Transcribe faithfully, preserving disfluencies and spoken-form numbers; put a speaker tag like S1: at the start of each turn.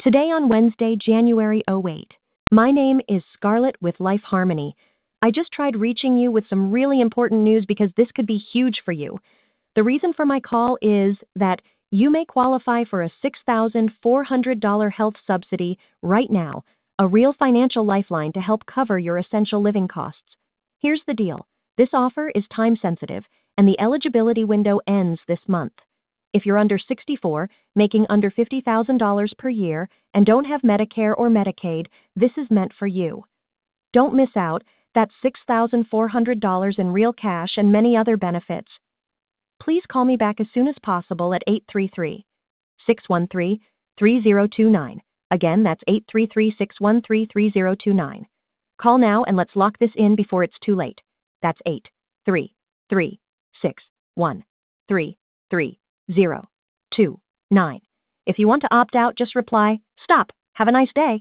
S1: Today on Wednesday, January oh eight. My name is Scarlett with Life Harmony. I just tried reaching you with some really important news because this could be huge for you. The reason for my call is that you may qualify for a six thousand four hundred dollars health subsidy right now, a real financial lifeline to help cover your essential living costs. Here's the deal. This offer is time sensitive, and the eligibility window ends this month. If you're under sixty-four, making under fifty thousand dollars per year, and don't have Medicare or Medicaid, this is meant for you. Don't miss out. That's six thousand four hundred dollars in real cash and many other benefits. Please call me back as soon as possible at eight three three, six one three, three zero two nine. Again, that's eight three three, six one three, three zero two nine. Call now and let's lock this in before it's too late. That's eight three three, six one three, three zero two nine. If you want to opt out, just reply, "Stop. Have a nice day."